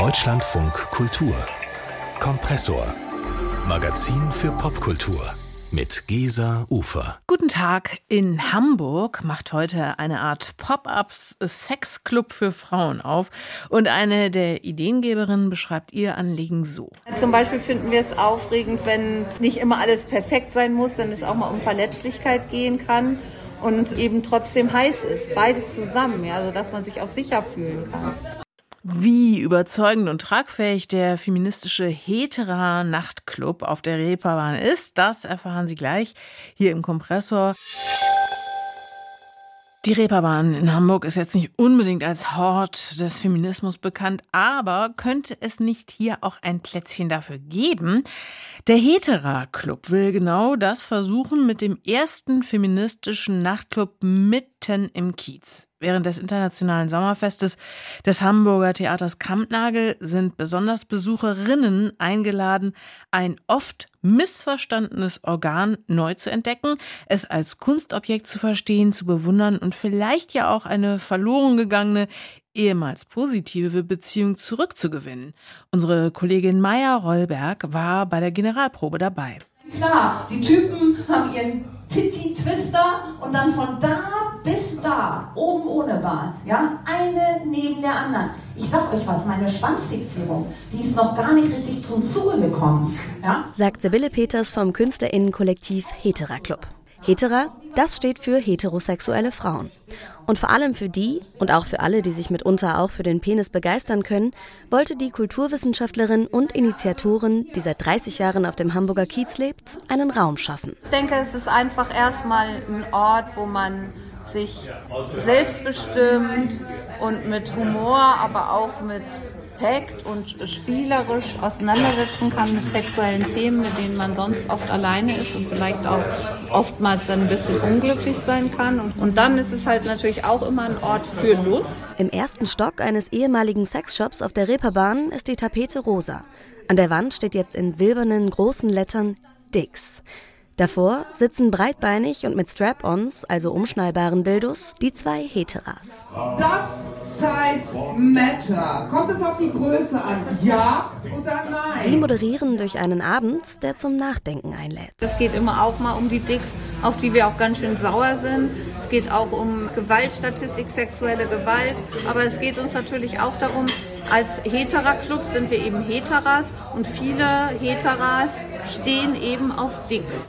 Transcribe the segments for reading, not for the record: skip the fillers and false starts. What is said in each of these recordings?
Deutschlandfunk Kultur Kompressor. Magazin für Popkultur mit Gesa Ufer. Guten Tag. In Hamburg macht heute eine Art Pop-up-Sexclub für Frauen auf. Und eine der Ideengeberinnen beschreibt ihr Anliegen so. Zum Beispiel finden wir es aufregend, wenn nicht immer alles perfekt sein muss, wenn es auch mal um Verletzlichkeit gehen kann und eben trotzdem heiß ist. Beides zusammen, ja, also dass man sich auch sicher fühlen kann. Wie überzeugend und tragfähig der feministische Hetera-Nachtclub auf der Reeperbahn ist, das erfahren Sie gleich hier im Kompressor. Die Reeperbahn in Hamburg ist jetzt nicht unbedingt als Hort des Feminismus bekannt, aber könnte es nicht hier auch ein Plätzchen dafür geben? Der Hetera-Club will genau das versuchen mit dem ersten feministischen Nachtclub mitten im Kiez. Während des internationalen Sommerfestes des Hamburger Theaters Kampnagel sind besonders Besucherinnen eingeladen, ein oft missverstandenes Organ neu zu entdecken, es als Kunstobjekt zu verstehen, zu bewundern und vielleicht ja auch eine verloren gegangene, ehemals positive Beziehung zurückzugewinnen. Unsere Kollegin Maya Rollberg war bei der Generalprobe dabei. Klar, die Typen haben ihren Titty-Twister und dann von da bis da, oben ohne Bars, ja, eine neben der anderen. Ich sag euch was, meine Schwanzfixierung, die ist noch gar nicht richtig zum Zuge gekommen, ja? Sagt Sibylle Peters vom KünstlerInnen-Kollektiv Hetera Club. Hetera, das steht für heterosexuelle Frauen. Und vor allem für die und auch für alle, die sich mitunter auch für den Penis begeistern können, wollte die Kulturwissenschaftlerin und Initiatorin, die seit 30 Jahren auf dem Hamburger Kiez lebt, einen Raum schaffen. Ich denke, es ist einfach erstmal ein Ort, wo man sich selbstbestimmt und mit Humor, aber auch mit Takt und spielerisch auseinandersetzen kann mit sexuellen Themen, mit denen man sonst oft alleine ist und vielleicht auch oftmals dann ein bisschen unglücklich sein kann. Und dann ist es halt natürlich auch immer ein Ort für Lust. Im ersten Stock eines ehemaligen Sexshops auf der Reeperbahn ist die Tapete rosa. An der Wand steht jetzt in silbernen großen Lettern Dicks. Davor sitzen breitbeinig und mit Strap-ons, also umschnallbaren Dildos, die zwei Heteras. Das Size Matter. Kommt es auf die Größe an? Ja oder nein? Sie moderieren durch einen Abend, der zum Nachdenken einlädt. Es geht immer auch mal um die Dicks, auf die wir auch ganz schön sauer sind. Es geht auch um Gewaltstatistik, sexuelle Gewalt. Aber es geht uns natürlich auch darum, als Hetera-Club sind wir eben Heteras und viele Heteras stehen eben auf Dicks.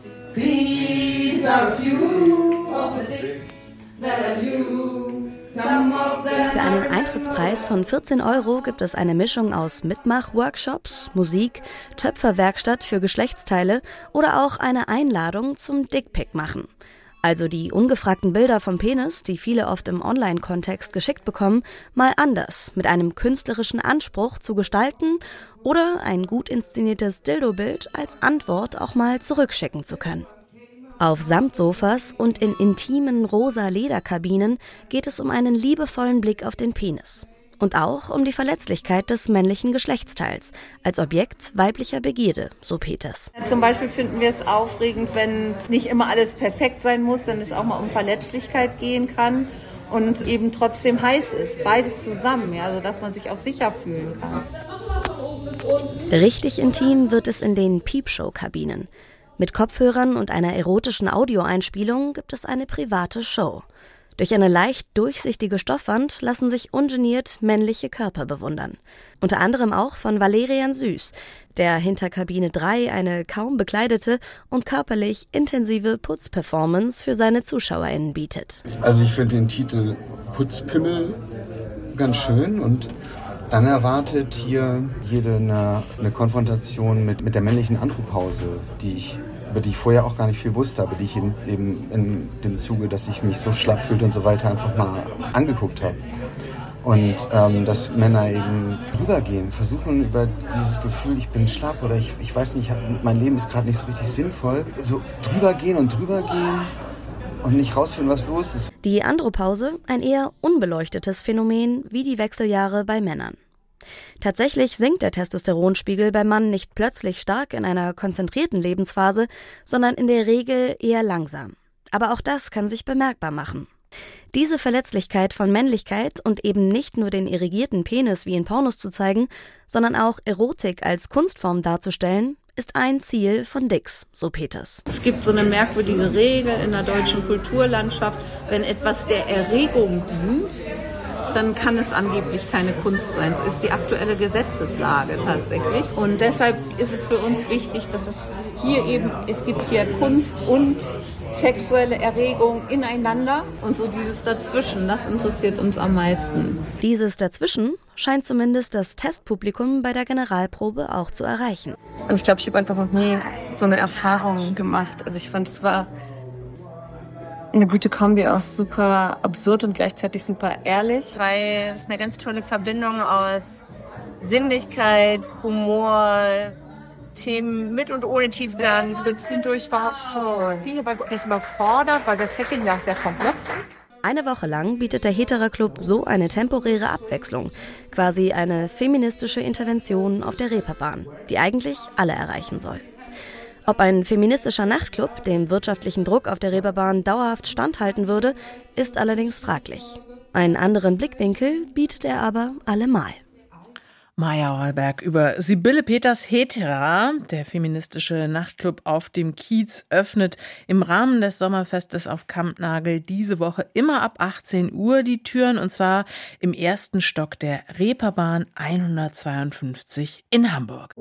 These are a few of the dicks that are you. Some of them. Für einen Eintrittspreis von 14 € gibt es eine Mischung aus Mitmach-Workshops, Musik, Töpferwerkstatt für Geschlechtsteile oder auch eine Einladung zum Dickpick machen. Also die ungefragten Bilder vom Penis, die viele oft im Online-Kontext geschickt bekommen, mal anders, mit einem künstlerischen Anspruch zu gestalten oder ein gut inszeniertes Dildo-Bild als Antwort auch mal zurückschicken zu können. Auf Samtsofas und in intimen rosa Lederkabinen geht es um einen liebevollen Blick auf den Penis. Und auch um die Verletzlichkeit des männlichen Geschlechtsteils als Objekt weiblicher Begierde, so Peters. Zum Beispiel finden wir es aufregend, wenn nicht immer alles perfekt sein muss, wenn es auch mal um Verletzlichkeit gehen kann und eben trotzdem heiß ist. Beides zusammen, ja, also dass man sich auch sicher fühlen kann. Richtig intim wird es in den Peepshow-Kabinen. Mit Kopfhörern und einer erotischen Audioeinspielung gibt es eine private Show. Durch eine leicht durchsichtige Stoffwand lassen sich ungeniert männliche Körper bewundern. Unter anderem auch von Valerian Süß, der hinter Kabine 3 eine kaum bekleidete und körperlich intensive Putzperformance für seine ZuschauerInnen bietet. Also ich finde den Titel Putzpimmel ganz schön und dann erwartet hier jede eine Konfrontation mit der männlichen Andropause, über die ich vorher auch gar nicht viel wusste, aber die ich eben in dem Zuge, dass ich mich so schlapp fühlte und so weiter, einfach mal angeguckt habe. Und dass Männer eben drübergehen, versuchen über dieses Gefühl, ich bin schlapp oder ich weiß nicht, mein Leben ist gerade nicht so richtig sinnvoll, so drübergehen und nicht rausfinden, was los ist. Die Andropause, ein eher unbeleuchtetes Phänomen wie die Wechseljahre bei Männern. Tatsächlich sinkt der Testosteronspiegel beim Mann nicht plötzlich stark in einer konzentrierten Lebensphase, sondern in der Regel eher langsam. Aber auch das kann sich bemerkbar machen. Diese Verletzlichkeit von Männlichkeit und eben nicht nur den erigierten Penis wie in Pornos zu zeigen, sondern auch Erotik als Kunstform darzustellen, ist ein Ziel von Dix, so Peters. Es gibt so eine merkwürdige Regel in der deutschen Kulturlandschaft, wenn etwas der Erregung dient, dann kann es angeblich keine Kunst sein. So ist die aktuelle Gesetzeslage tatsächlich. Und deshalb ist es für uns wichtig, dass es gibt hier Kunst und sexuelle Erregung ineinander und so dieses Dazwischen, das interessiert uns am meisten. Dieses Dazwischen scheint zumindest das Testpublikum bei der Generalprobe auch zu erreichen. Und ich glaube, ich habe einfach noch nie so eine Erfahrung gemacht. Also ich fand, es war eine gute Kombi aus super absurd und gleichzeitig super ehrlich. Weil es eine ganz tolle Verbindung aus Sinnlichkeit, Humor, Themen mit und ohne Tiefgang. Zwischendurch war es so viel, weil ich überfordert, weil das Setting ja sehr komplex ist. Eine Woche lang bietet der Hetera-Club so eine temporäre Abwechslung, quasi eine feministische Intervention auf der Reeperbahn, die eigentlich alle erreichen soll. Ob ein feministischer Nachtclub dem wirtschaftlichen Druck auf der Reeperbahn dauerhaft standhalten würde, ist allerdings fraglich. Einen anderen Blickwinkel bietet er aber allemal. Maja Heuberg über Sibylle Peters Hetera. Der feministische Nachtclub auf dem Kiez öffnet im Rahmen des Sommerfestes auf Kampnagel diese Woche immer ab 18 Uhr die Türen, und zwar im ersten Stock der Reeperbahn 152 in Hamburg.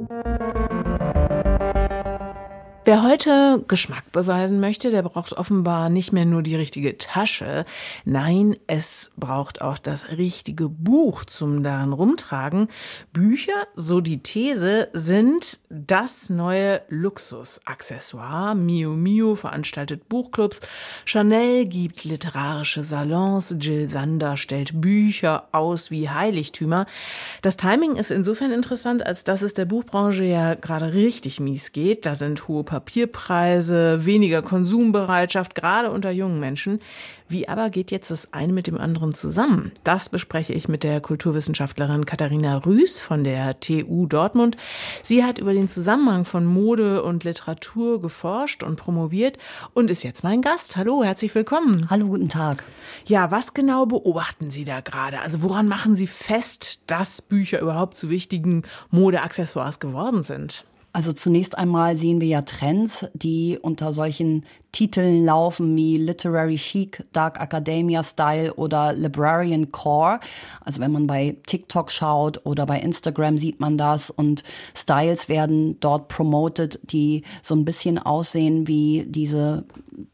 Wer heute Geschmack beweisen möchte, der braucht offenbar nicht mehr nur die richtige Tasche. Nein, es braucht auch das richtige Buch zum darin rumtragen. Bücher, so die These, sind das neue Luxusaccessoire. Mio Mio veranstaltet Buchclubs, Chanel gibt literarische Salons, Jill Sander stellt Bücher aus wie Heiligtümer. Das Timing ist insofern interessant, als dass es der Buchbranche ja gerade richtig mies geht. Da sind hohe Papierpreise, weniger Konsumbereitschaft, gerade unter jungen Menschen. Wie aber geht jetzt das eine mit dem anderen zusammen? Das bespreche ich mit der Kulturwissenschaftlerin Katharina Rüß von der TU Dortmund. Sie hat über den Zusammenhang von Mode und Literatur geforscht und promoviert und ist jetzt mein Gast. Hallo, herzlich willkommen. Hallo, guten Tag. Ja, was genau beobachten Sie da gerade? Also woran machen Sie fest, dass Bücher überhaupt zu wichtigen Modeaccessoires geworden sind? Also zunächst einmal sehen wir ja Trends, die unter solchen Titeln laufen wie Literary Chic, Dark Academia Style oder Librarian Core. Also wenn man bei TikTok schaut oder bei Instagram sieht man das, und Styles werden dort promoted, die so ein bisschen aussehen wie diese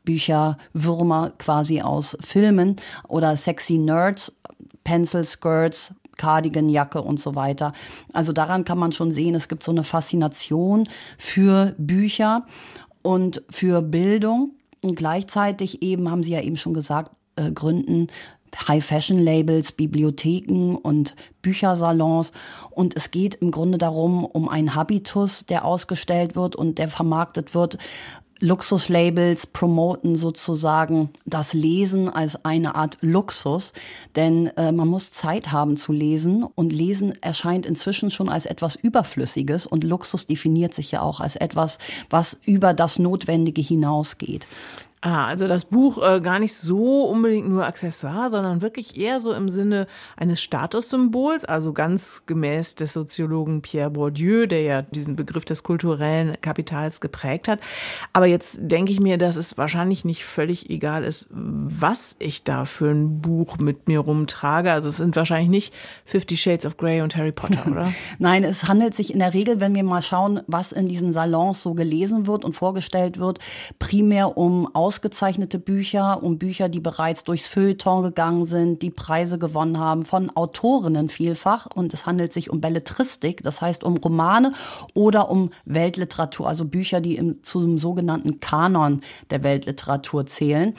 Bücherwürmer quasi aus Filmen oder Sexy Nerds, Pencil Skirts, Cardigan-Jacke und so weiter. Also daran kann man schon sehen, es gibt so eine Faszination für Bücher und für Bildung. Und gleichzeitig eben, haben Sie ja eben schon gesagt, gründen High-Fashion-Labels, Bibliotheken und Büchersalons. Und es geht im Grunde darum, um einen Habitus, der ausgestellt wird und der vermarktet wird. Luxuslabels promoten sozusagen das Lesen als eine Art Luxus, denn man muss Zeit haben zu lesen, und Lesen erscheint inzwischen schon als etwas Überflüssiges, und Luxus definiert sich ja auch als etwas, was über das Notwendige hinausgeht. Also das Buch gar nicht so unbedingt nur Accessoire, sondern wirklich eher so im Sinne eines Statussymbols, also ganz gemäß des Soziologen Pierre Bourdieu, der ja diesen Begriff des kulturellen Kapitals geprägt hat. Aber jetzt denke ich mir, dass es wahrscheinlich nicht völlig egal ist, was ich da für ein Buch mit mir rumtrage. Also es sind wahrscheinlich nicht 50 Shades of Grey und Harry Potter, oder? Nein, es handelt sich in der Regel, wenn wir mal schauen, was in diesen Salons so gelesen wird und vorgestellt wird, primär um ausgezeichnete Bücher, um Bücher, die bereits durchs Feuilleton gegangen sind, die Preise gewonnen haben, von Autorinnen vielfach. Und es handelt sich um Belletristik, das heißt um Romane oder um Weltliteratur, also Bücher, die zum sogenannten Kanon der Weltliteratur zählen.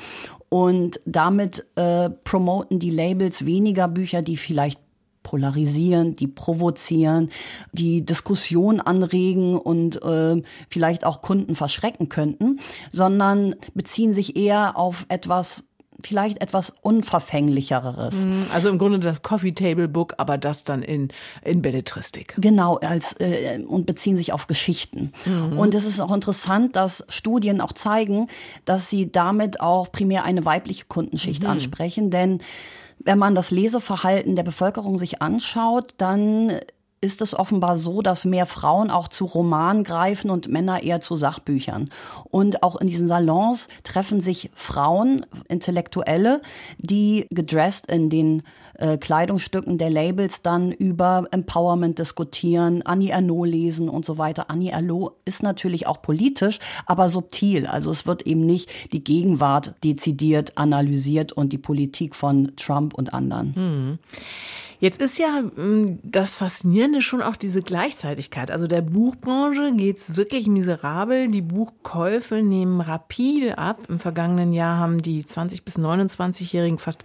Und damit promoten die Labels weniger Bücher, die vielleicht polarisieren, die provozieren, die Diskussion anregen und vielleicht auch Kunden verschrecken könnten, sondern beziehen sich eher auf etwas, vielleicht etwas Unverfänglicheres. Also im Grunde das Coffee Table Book, aber das dann in Belletristik. Genau, und beziehen sich auf Geschichten. Und es ist auch interessant, dass Studien auch zeigen, dass sie damit auch primär eine weibliche Kundenschicht ansprechen. Denn wenn man das Leseverhalten der Bevölkerung sich anschaut, dann ist es offenbar so, dass mehr Frauen auch zu Romanen greifen und Männer eher zu Sachbüchern. Und auch in diesen Salons treffen sich Frauen, Intellektuelle, die gedresst in den Kleidungsstücken der Labels dann über Empowerment diskutieren, Annie Ernaux lesen und so weiter. Annie Ernaux ist natürlich auch politisch, aber subtil. Also es wird eben nicht die Gegenwart dezidiert analysiert und die Politik von Trump und anderen. Jetzt ist ja das Faszinierende schon auch diese Gleichzeitigkeit. Also der Buchbranche geht's wirklich miserabel. Die Buchkäufe nehmen rapide ab. Im vergangenen Jahr haben die 20- bis 29-Jährigen fast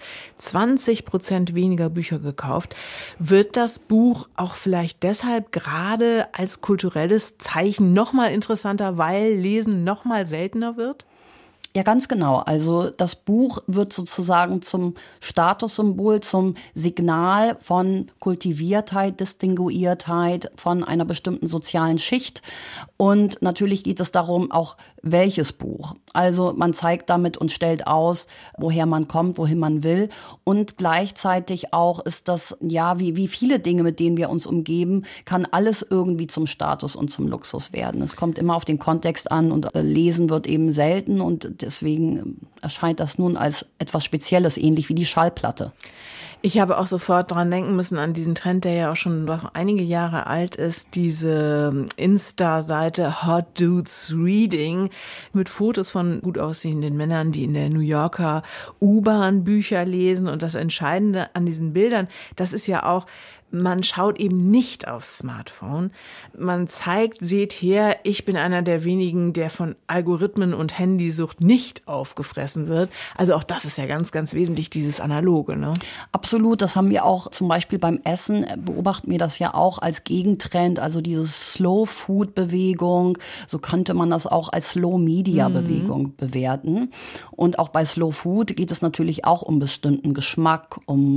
20% weniger Bücher gekauft. Wird das Buch auch vielleicht deshalb gerade als kulturelles Zeichen noch mal interessanter, weil Lesen noch mal seltener wird? Ja, ganz genau. Also das Buch wird sozusagen zum Statussymbol, zum Signal von Kultiviertheit, Distinguiertheit, von einer bestimmten sozialen Schicht. Und natürlich geht es darum, auch welches Buch. Also man zeigt damit und stellt aus, woher man kommt, wohin man will. Und gleichzeitig auch ist das, ja, wie viele Dinge, mit denen wir uns umgeben, kann alles irgendwie zum Status und zum Luxus werden. Es kommt immer auf den Kontext an und Lesen wird eben selten und deswegen erscheint das nun als etwas Spezielles, ähnlich wie die Schallplatte. Ich habe auch sofort dran denken müssen an diesen Trend, der ja auch schon doch einige Jahre alt ist, diese Insta-Seite Hot Dudes Reading mit Fotos von gut aussehenden Männern, die in der New Yorker U-Bahn Bücher lesen. Und das Entscheidende an diesen Bildern, das ist ja auch, man schaut eben nicht aufs Smartphone. Man zeigt, seht her, ich bin einer der wenigen, der von Algorithmen und Handysucht nicht aufgefressen wird. Also auch das ist ja ganz, ganz wesentlich, dieses Analoge, ne? Absolut, das haben wir auch zum Beispiel beim Essen, beobachten wir das ja auch als Gegentrend, also diese Slow-Food-Bewegung, so könnte man das auch als Slow-Media-Bewegung bewerten. Und auch bei Slow Food geht es natürlich auch um bestimmten Geschmack,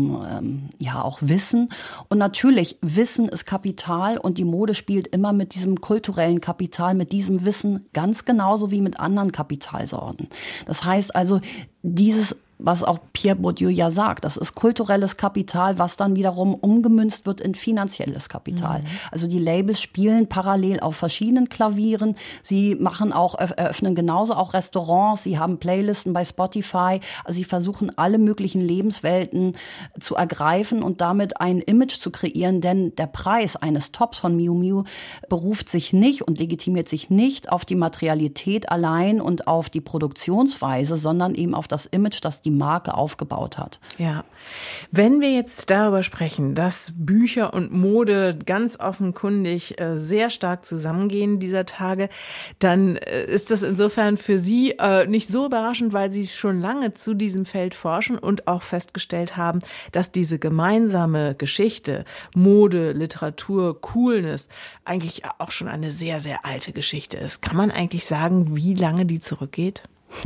um ja auch Wissen. Und natürlich, Wissen ist Kapital und die Mode spielt immer mit diesem kulturellen Kapital, mit diesem Wissen ganz genauso wie mit anderen Kapitalsorten. Das heißt also, dieses, was auch Pierre Bourdieu ja sagt, das ist kulturelles Kapital, was dann wiederum umgemünzt wird in finanzielles Kapital. Also die Labels spielen parallel auf verschiedenen Klavieren. Sie machen auch, eröffnen genauso auch Restaurants. Sie haben Playlisten bei Spotify. Also sie versuchen alle möglichen Lebenswelten zu ergreifen und damit ein Image zu kreieren. Denn der Preis eines Tops von Miu Miu beruft sich nicht und legitimiert sich nicht auf die Materialität allein und auf die Produktionsweise, sondern eben auf das Image, das die Marke aufgebaut hat. Ja, wenn wir jetzt darüber sprechen, dass Bücher und Mode ganz offenkundig sehr stark zusammengehen dieser Tage, dann ist das insofern für Sie nicht so überraschend, weil Sie schon lange zu diesem Feld forschen und auch festgestellt haben, dass diese gemeinsame Geschichte, Mode, Literatur, Coolness eigentlich auch schon eine sehr, sehr alte Geschichte ist. Kann man eigentlich sagen, wie lange die zurückgeht?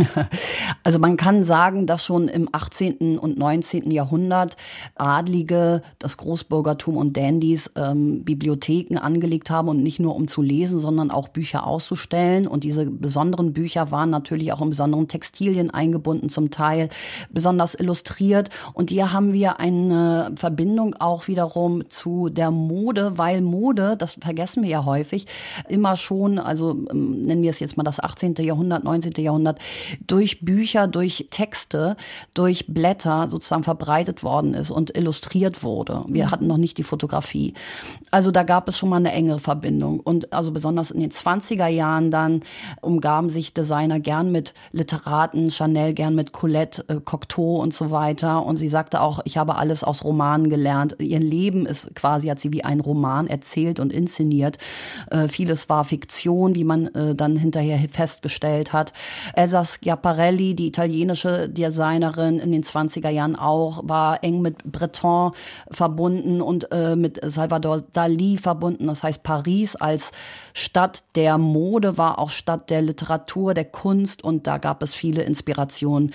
Also man kann sagen, dass schon im 18. und 19. Jahrhundert Adlige, das Großbürgertum und Dandys Bibliotheken angelegt haben und nicht nur um zu lesen, sondern auch Bücher auszustellen. Und diese besonderen Bücher waren natürlich auch in besonderen Textilien eingebunden, zum Teil besonders illustriert. Und hier haben wir eine Verbindung auch wiederum zu der Mode, weil Mode, das vergessen wir ja häufig, immer schon, also nennen wir es jetzt mal das 18. Jahrhundert, 19. Jahrhundert, durch Bücher, durch Texte, durch Blätter sozusagen verbreitet worden ist und illustriert wurde. Wir hatten noch nicht die Fotografie. Also da gab es schon mal eine engere Verbindung. Und also besonders in den 20er Jahren dann umgaben sich Designer gern mit Literaten, Chanel gern mit Colette, Cocteau und so weiter. Und sie sagte auch, ich habe alles aus Romanen gelernt. Ihr Leben ist quasi, hat sie wie ein Roman erzählt und inszeniert. Vieles war Fiktion, wie man dann hinterher festgestellt hat. Elsa Schiaparelli, die italienische Designerin in den 20er Jahren auch, war eng mit Breton verbunden und mit Salvador Dalí verbunden. Das heißt, Paris als Stadt der Mode war auch Stadt der Literatur, der Kunst und da gab es viele Inspirationen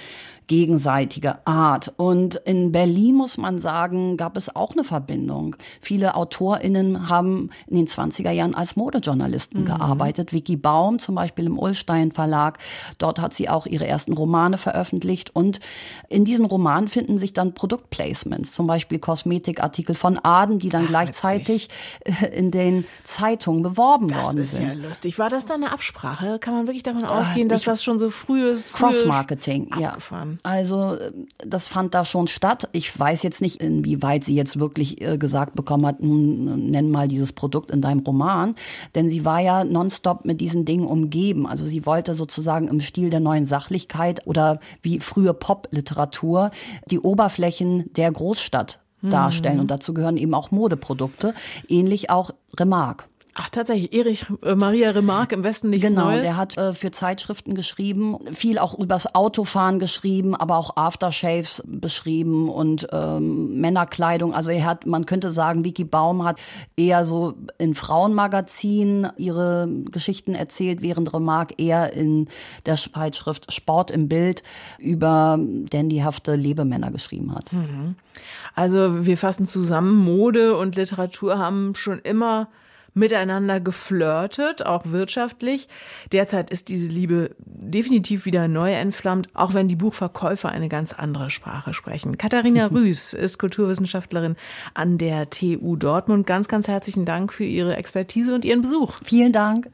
gegenseitige Art. Und in Berlin, muss man sagen, gab es auch eine Verbindung. Viele AutorInnen haben in den 20er Jahren als Modejournalisten gearbeitet. Vicky Baum zum Beispiel im Ullstein Verlag. Dort hat sie auch ihre ersten Romane veröffentlicht. Und in diesen Romanen finden sich dann Produktplacements, zum Beispiel Kosmetikartikel von Aden, die dann gleichzeitig in den Zeitungen beworben worden sind. Das ist ja lustig. War das dann eine Absprache? Kann man wirklich davon ausgehen, dass das schon so früh ist? Cross-Marketing, ja. Also das fand da schon statt. Ich weiß jetzt nicht, inwieweit sie jetzt wirklich gesagt bekommen hat, nenn mal dieses Produkt in deinem Roman. Denn sie war ja nonstop mit diesen Dingen umgeben. Also sie wollte sozusagen im Stil der neuen Sachlichkeit oder wie frühe Pop-Literatur die Oberflächen der Großstadt darstellen. Und dazu gehören eben auch Modeprodukte, ähnlich auch Remarque. Ach, tatsächlich, Erich Maria Remarque, im Westen nichts Neues. Genau, der hat für Zeitschriften geschrieben, viel auch übers Autofahren geschrieben, aber auch Aftershaves beschrieben und Männerkleidung. Also man könnte sagen, Vicky Baum hat eher so in Frauenmagazinen ihre Geschichten erzählt, während Remarque eher in der Zeitschrift Sport im Bild über dandyhafte Lebemänner geschrieben hat. Also wir fassen zusammen, Mode und Literatur haben schon immer miteinander geflirtet, auch wirtschaftlich. Derzeit ist diese Liebe definitiv wieder neu entflammt, auch wenn die Buchverkäufer eine ganz andere Sprache sprechen. Katharina Rüß ist Kulturwissenschaftlerin an der TU Dortmund. Ganz, ganz herzlichen Dank für Ihre Expertise und Ihren Besuch. Vielen Dank.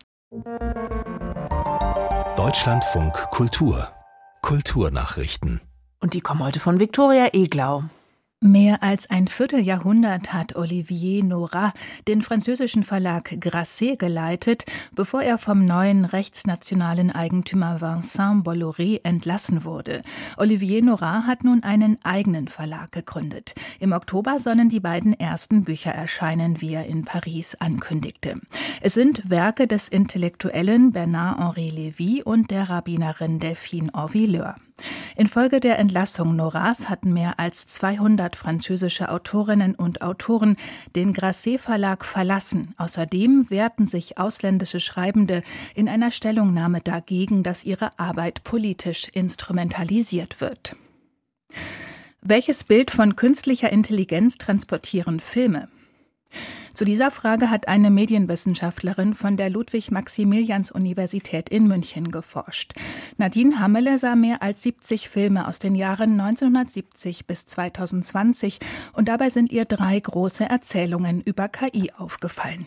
Deutschlandfunk Kultur. Kulturnachrichten. Und die kommen heute von Viktoria Eglau. Mehr als ein Vierteljahrhundert hat Olivier Nora den französischen Verlag Grasset geleitet, bevor er vom neuen rechtsnationalen Eigentümer Vincent Bolloré entlassen wurde. Olivier Nora hat nun einen eigenen Verlag gegründet. Im Oktober sollen die beiden ersten Bücher erscheinen, wie er in Paris ankündigte. Es sind Werke des Intellektuellen Bernard-Henri Lévy und der Rabbinerin Delphine Orvilleur. Infolge der Entlassung Noras hatten mehr als 200 französische Autorinnen und Autoren den Grasset-Verlag verlassen. Außerdem wehrten sich ausländische Schreibende in einer Stellungnahme dagegen, dass ihre Arbeit politisch instrumentalisiert wird. Welches Bild von künstlicher Intelligenz transportieren Filme? Zu dieser Frage hat eine Medienwissenschaftlerin von der Ludwig-Maximilians-Universität in München geforscht. Nadine Hammele sah mehr als 70 Filme aus den Jahren 1970 bis 2020 und dabei sind ihr 3 große Erzählungen über KI aufgefallen.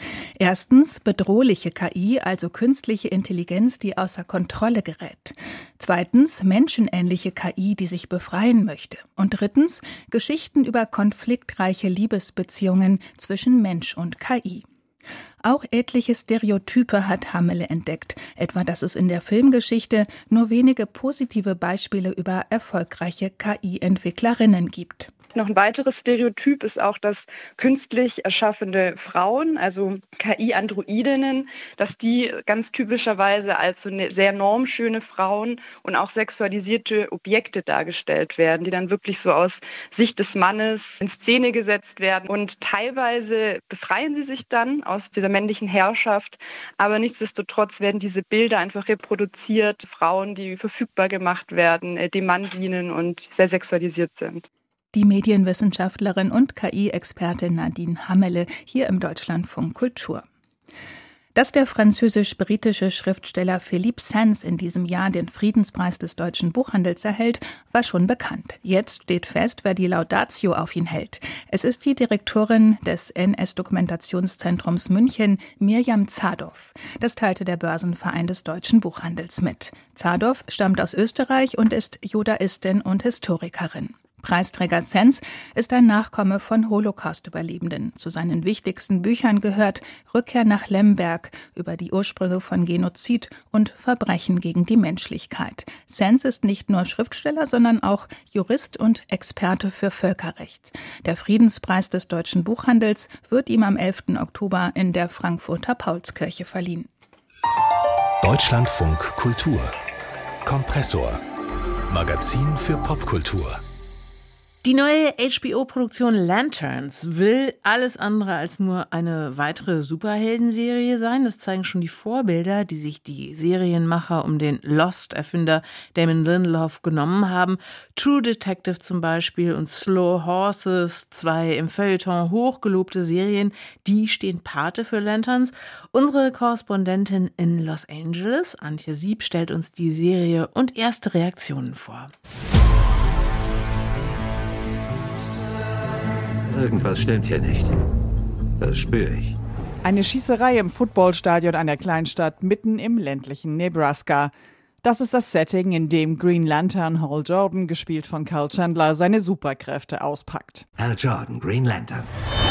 Erstens bedrohliche KI, also künstliche Intelligenz, die außer Kontrolle gerät. Zweitens menschenähnliche KI, die sich befreien möchte. Und drittens Geschichten über konfliktreiche Liebesbeziehungen zwischen Mensch und KI. Auch etliche Stereotype hat Hammele entdeckt, etwa dass es in der Filmgeschichte nur wenige positive Beispiele über erfolgreiche KI-Entwicklerinnen gibt. Noch ein weiteres Stereotyp ist auch, dass künstlich erschaffene Frauen, also KI-Androidinnen, dass die ganz typischerweise als so sehr normschöne Frauen und auch sexualisierte Objekte dargestellt werden, die dann wirklich so aus Sicht des Mannes in Szene gesetzt werden. Und teilweise befreien sie sich dann aus dieser männlichen Herrschaft, aber nichtsdestotrotz werden diese Bilder einfach reproduziert, Frauen, die verfügbar gemacht werden, dem Mann dienen und sehr sexualisiert sind. Die Medienwissenschaftlerin und KI-Expertin Nadine Hammele hier im Deutschlandfunk Kultur. Dass der französisch-britische Schriftsteller Philippe Sands in diesem Jahr den Friedenspreis des deutschen Buchhandels erhält, war schon bekannt. Jetzt steht fest, wer die Laudatio auf ihn hält. Es ist die Direktorin des NS-Dokumentationszentrums München, Mirjam Zadov. Das teilte der Börsenverein des deutschen Buchhandels mit. Zadov stammt aus Österreich und ist Judaistin und Historikerin. Preisträger Sands ist ein Nachkomme von Holocaust-Überlebenden. Zu seinen wichtigsten Büchern gehört Rückkehr nach Lemberg über die Ursprünge von Genozid und Verbrechen gegen die Menschlichkeit. Sands ist nicht nur Schriftsteller, sondern auch Jurist und Experte für Völkerrecht. Der Friedenspreis des deutschen Buchhandels wird ihm am 11. Oktober in der Frankfurter Paulskirche verliehen. Deutschlandfunk Kultur. Kompressor. Magazin für Popkultur. Die neue HBO-Produktion Lanterns will alles andere als nur eine weitere Superheldenserie sein. Das zeigen schon die Vorbilder, die sich die Serienmacher um den Lost-Erfinder Damon Lindelof genommen haben. True Detective zum Beispiel und Slow Horses, 2 im Feuilleton hochgelobte Serien, die stehen Pate für Lanterns. Unsere Korrespondentin in Los Angeles, Antje Sieb, stellt uns die Serie und erste Reaktionen vor. Irgendwas stimmt hier nicht. Das spüre ich. Eine Schießerei im Footballstadion einer Kleinstadt mitten im ländlichen Nebraska. Das ist das Setting, in dem Green Lantern Hal Jordan, gespielt von Kyle Chandler, seine Superkräfte auspackt. Hal Jordan, Green Lantern.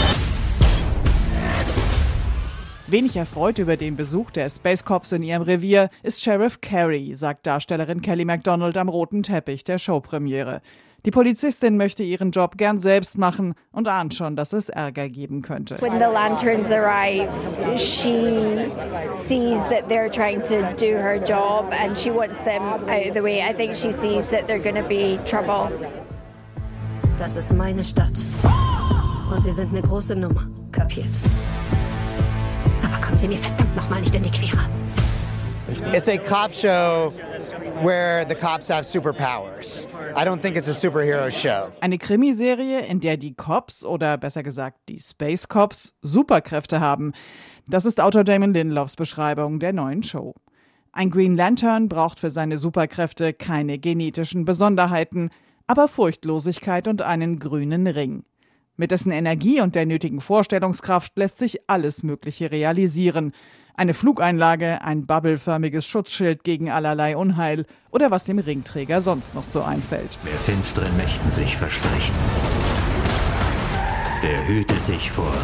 Wenig erfreut über den Besuch der Space Cops in ihrem Revier ist Sheriff Carey, sagt Darstellerin Kelly MacDonald am roten Teppich der Showpremiere. Die Polizistin möchte ihren Job gern selbst machen und ahnt schon, dass es Ärger geben könnte. When the lanterns arrive, she sees that they're trying to do her job and she wants them out of the way. I think she sees that they're going to be trouble. Das ist meine Stadt. Und sie sind eine große Nummer. Kapiert? Aber kommen Sie mir verdammt nochmal nicht in die Quere. It's a cop show where the cops have superpowers. I don't think it's a superhero show. Eine Krimiserie, in der die Cops, oder besser gesagt die Space Cops, Superkräfte haben. Das ist Autor Damon Lindelofs Beschreibung der neuen Show. Ein Green Lantern braucht für seine Superkräfte keine genetischen Besonderheiten, aber Furchtlosigkeit und einen grünen Ring. Mit dessen Energie und der nötigen Vorstellungskraft lässt sich alles Mögliche realisieren. Eine Flugeinlage, ein bubbelförmiges Schutzschild gegen allerlei Unheil oder was dem Ringträger sonst noch so einfällt. Wer finsteren Mächten sich verspricht, der hüte sich vor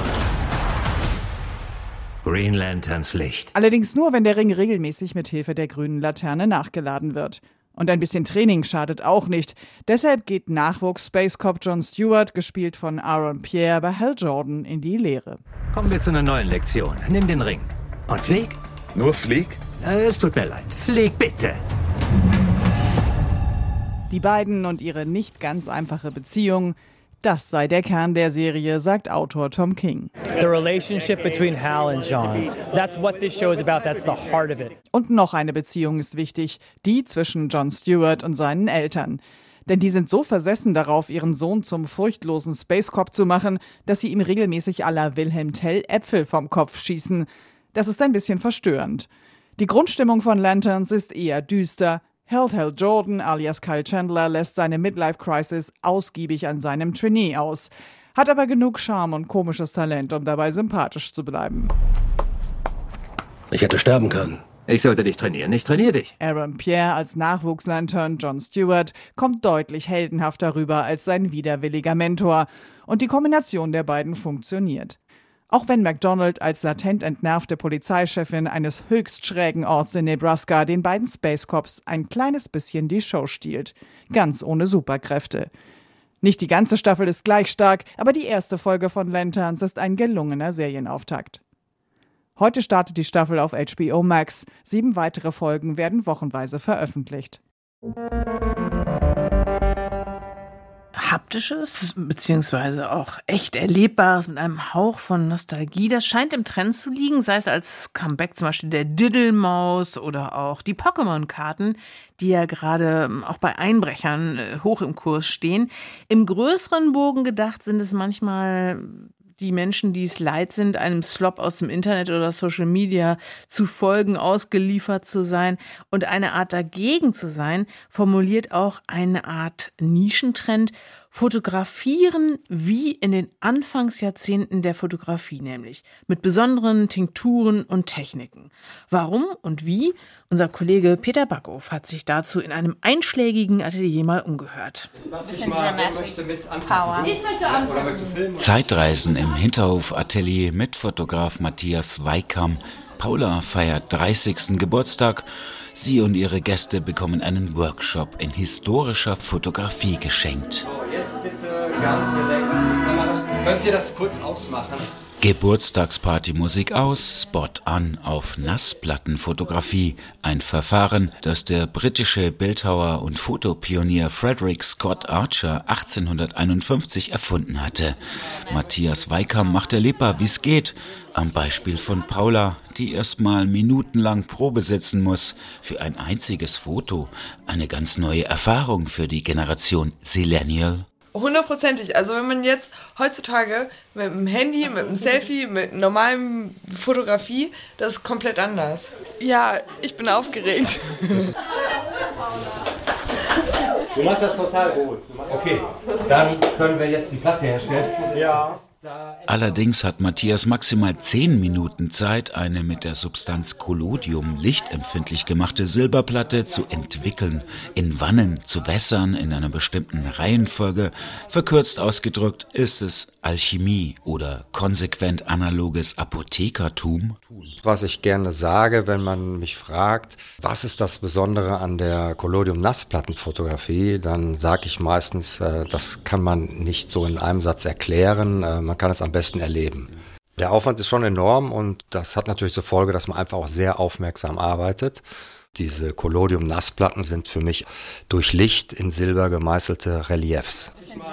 Green Lanterns Licht. Allerdings nur, wenn der Ring regelmäßig mit Hilfe der grünen Laterne nachgeladen wird. Und ein bisschen Training schadet auch nicht. Deshalb geht Nachwuchs-Space Cop Jon Stewart, gespielt von Aaron Pierre, bei Hal Jordan in die Lehre. Kommen wir zu einer neuen Lektion. Nimm den Ring. Und flieg? Nur flieg? Es tut mir leid. Flieg bitte. Die beiden und ihre nicht ganz einfache Beziehung, das sei der Kern der Serie, sagt Autor Tom King. The relationship between Hal and John. That's what this show is about. That's the heart of it. Und noch eine Beziehung ist wichtig, die zwischen Jon Stewart und seinen Eltern. Denn die sind so versessen darauf, ihren Sohn zum furchtlosen Space Cop zu machen, dass sie ihm regelmäßig à la Wilhelm Tell Äpfel vom Kopf schießen. Das ist ein bisschen verstörend. Die Grundstimmung von Lanterns ist eher düster. Hal Jordan alias Kyle Chandler lässt seine Midlife-Crisis ausgiebig an seinem Trainee aus, hat aber genug Charme und komisches Talent, um dabei sympathisch zu bleiben. Ich hätte sterben können. Ich sollte dich trainieren, ich trainiere dich. Aaron Pierre als Nachwuchslantern Jon Stewart kommt deutlich heldenhafter rüber als sein widerwilliger Mentor. Und die Kombination der beiden funktioniert. Auch wenn MacDonald als latent entnervte Polizeichefin eines höchst schrägen Orts in Nebraska den beiden Space Cops ein kleines bisschen die Show stiehlt. Ganz ohne Superkräfte. Nicht die ganze Staffel ist gleich stark, aber die erste Folge von Lanterns ist ein gelungener Serienauftakt. Heute startet die Staffel auf HBO Max. 7 weitere Folgen werden wochenweise veröffentlicht. Haptisches, beziehungsweise auch echt Erlebbares mit einem Hauch von Nostalgie, das scheint im Trend zu liegen, sei es als Comeback zum Beispiel der Diddlemaus oder auch die Pokémon-Karten, die ja gerade auch bei Einbrechern hoch im Kurs stehen. Im größeren Bogen gedacht sind es manchmal die Menschen, die es leid sind, einem Slop aus dem Internet oder Social Media zu folgen, ausgeliefert zu sein und eine Art dagegen zu sein, formuliert auch eine Art Nischentrend. Fotografieren wie in den Anfangsjahrzehnten der Fotografie nämlich, mit besonderen Tinkturen und Techniken. Warum und wie? Unser Kollege Peter Backhoff hat sich dazu in einem einschlägigen Atelier mal umgehört. Zeitreisen im Hinterhof-Atelier mit Fotograf Matthias Weikam. Paula feiert 30. Geburtstag. Sie und ihre Gäste bekommen einen Workshop in historischer Fotografie geschenkt. So, jetzt bitte ganz relaxed. Könnt ihr das kurz ausmachen? Geburtstagspartymusik aus, Spot an auf Nassplattenfotografie. Ein Verfahren, das der britische Bildhauer und Fotopionier Frederick Scott Archer 1851 erfunden hatte. Matthias Weikam macht erlebbar, wie es geht. Am Beispiel von Paula, die erstmal minutenlang Probe sitzen muss für ein einziges Foto. Eine ganz neue Erfahrung für die Generation Zillennial. 100%. Also wenn man jetzt heutzutage mit dem Handy, mit dem Selfie, mit normalem Fotografie, das ist komplett anders. Ja, ich bin aufgeregt. Du machst das total gut. Okay, dann können wir jetzt die Platte herstellen. Ja. Allerdings hat Matthias maximal 10 Minuten Zeit, eine mit der Substanz Collodium lichtempfindlich gemachte Silberplatte zu entwickeln, in Wannen zu wässern in einer bestimmten Reihenfolge. Verkürzt ausgedrückt ist es Alchemie oder konsequent analoges Apothekertum. Was ich gerne sage, wenn man mich fragt, was ist das Besondere an der Collodium-Nassplattenfotografie, dann sage ich meistens, das kann man nicht so in einem Satz erklären, man kann es am besten erleben. Der Aufwand ist schon enorm und das hat natürlich zur Folge, dass man einfach auch sehr aufmerksam arbeitet. Diese Collodium-Nassplatten sind für mich durch Licht in Silber gemeißelte Reliefs.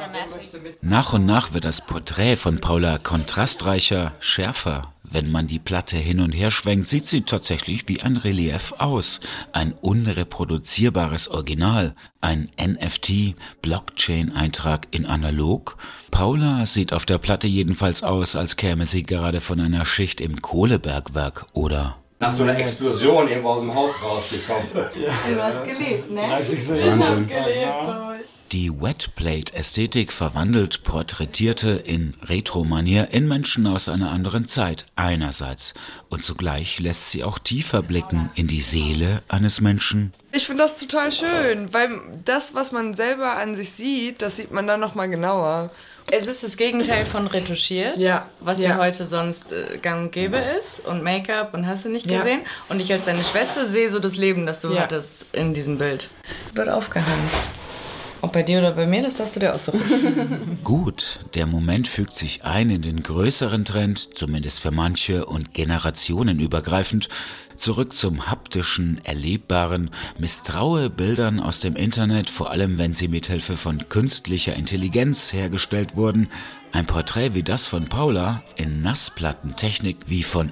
Nach und nach wird das Porträt von Paula kontrastreicher, schärfer. Wenn man die Platte hin und her schwenkt, sieht sie tatsächlich wie ein Relief aus. Ein unreproduzierbares Original, ein NFT, Blockchain-Eintrag in analog. Paula sieht auf der Platte jedenfalls aus, als käme sie gerade von einer Schicht im Kohlebergwerk oder nach so einer Explosion irgendwo aus dem Haus rausgekommen. Ja. Du hast gelebt, ne? 30 ich hab's gelebt. Die Wetplate-Ästhetik verwandelt Porträtierte in Retro-Manier in Menschen aus einer anderen Zeit einerseits und zugleich lässt sie auch tiefer blicken in die Seele eines Menschen. Ich finde das total schön, weil das, was man selber an sich sieht, das sieht man dann nochmal genauer. Es ist das Gegenteil von retuschiert, was ja heute sonst gang und gäbe ist und Make-up und hast du nicht gesehen. Und ich als deine Schwester sehe so das Leben, das du hattest in diesem Bild. Wird aufgehangen. Ob bei dir oder bei mir, das darfst du dir aussuchen. Gut, der Moment fügt sich ein in den größeren Trend, zumindest für manche und generationenübergreifend. Zurück zum haptischen, erlebbaren, misstraue Bildern aus dem Internet, vor allem wenn sie mithilfe von künstlicher Intelligenz hergestellt wurden. Ein Porträt wie das von Paula in Nassplattentechnik wie von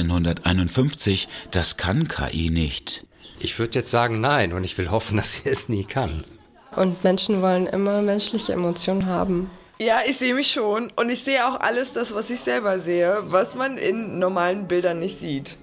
1851, das kann KI nicht. Ich würde jetzt sagen nein und ich will hoffen, dass sie es nie kann. Und Menschen wollen immer menschliche Emotionen haben. Ja, ich sehe mich schon und ich sehe auch alles das, was ich selber sehe, was man in normalen Bildern nicht sieht.